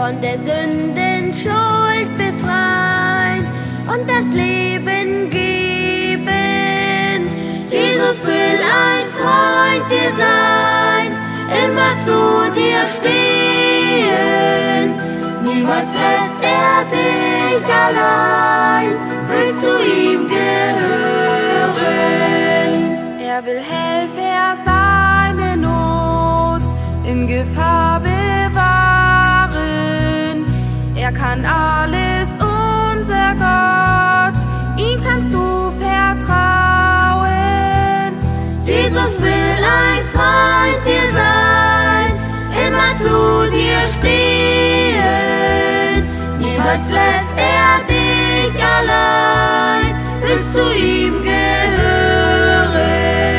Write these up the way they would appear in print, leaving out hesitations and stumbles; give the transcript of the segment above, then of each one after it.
von der Sünden Schuld befreien und das Leben geben. Jesus will ein Freund dir sein, immer zu dir stehen. Niemals lässt er dich allein, willst du ihm gehören. Er will Helfer seine Not in Gefahr bewahren. Er kann alles, unser Gott, ihm kannst du vertrauen. Jesus will ein Freund dir sein, immer zu dir stehen. Niemals lässt er dich allein, willst du ihm gehören.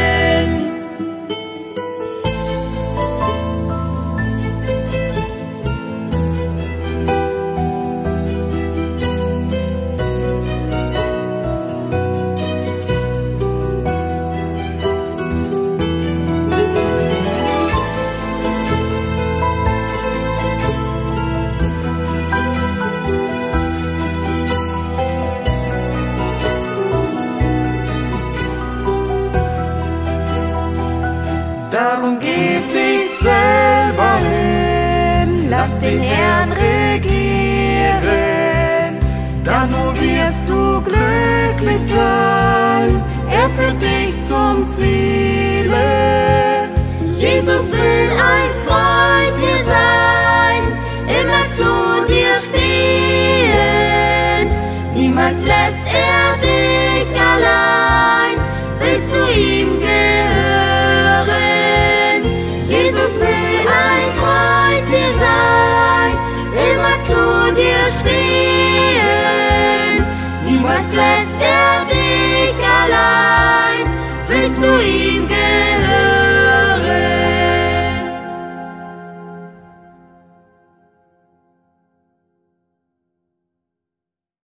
Darum gib dich selber hin, lass den Herrn regieren, dann nur wirst du glücklich sein, er führt dich zum Ziele. Jesus will ein Freund dir sein, immer zu dir stehen. Niemals lässt er dich allein, willst du ihm gehören. Jesus will ein Freund dir sein, immer zu dir stehen. Niemals lässt er dich allein, willst du ihm gehören.